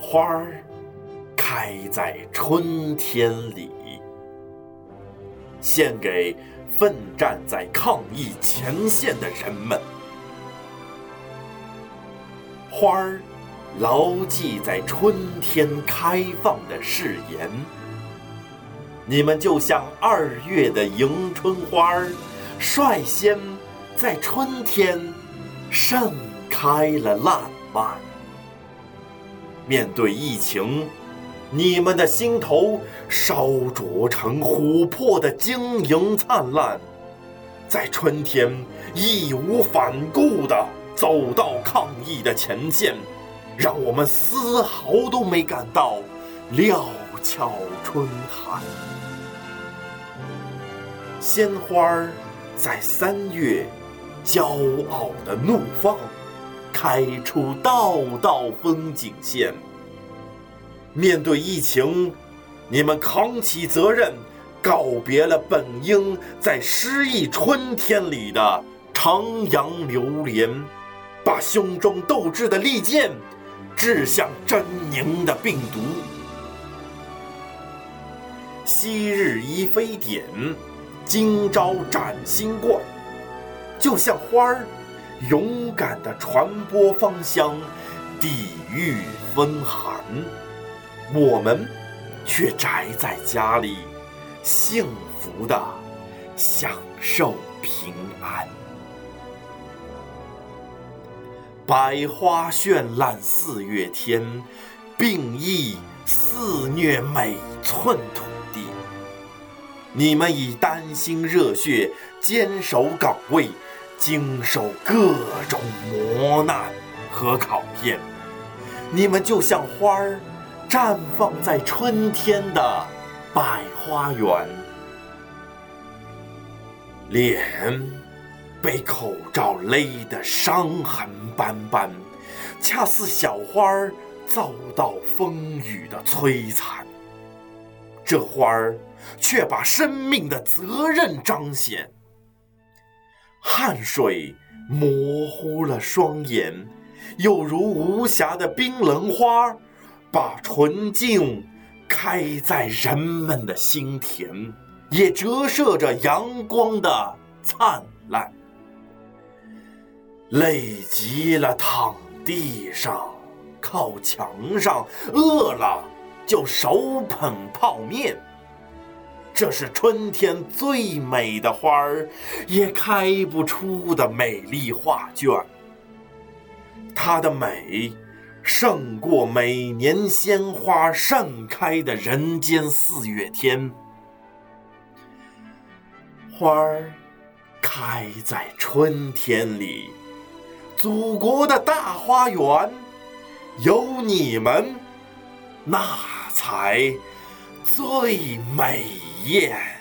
花儿开在春天里，献给奋战在抗疫前线的人们。花儿牢记在春天开放的誓言，你们就像2月的迎春花儿，率先在春天盛开了烂漫。面对疫情，你们的心头烧灼成琥珀的晶莹灿烂，在春天义无反顾地走到抗疫的前线，让我们丝毫都没感到料峭春寒。鲜花在3月骄傲地怒放，开出道道风景线。面对疫情，你们扛起责任，告别了本应在诗意春天里的徜徉流连，把胸中斗志的利剑掷向狰狞的病毒。昔日依非典，今朝崭新冠，就像花儿勇敢地传播芳香，抵御风寒。我们却宅在家里，幸福地享受平安。百花绚烂4月天，病疫肆虐每寸土地。你们以丹心热血坚守岗位，经受各种磨难和考验。你们就像花儿绽放在春天的百花园，脸被口罩勒得伤痕斑斑，恰似小花儿遭到风雨的摧残。这花儿却把生命的责任彰显，汗水模糊了双眼，又如无暇的冰冷花，把纯净开在人们的心田，也折射着阳光的灿烂。累极了躺地上，靠墙上，饿了就手捧泡面。这是春天最美的花儿也开不出的美丽画卷，它的美胜过每年鲜花盛开的人间4月天。花儿开在春天里，祖国的大花园，有你们，那才最美艳。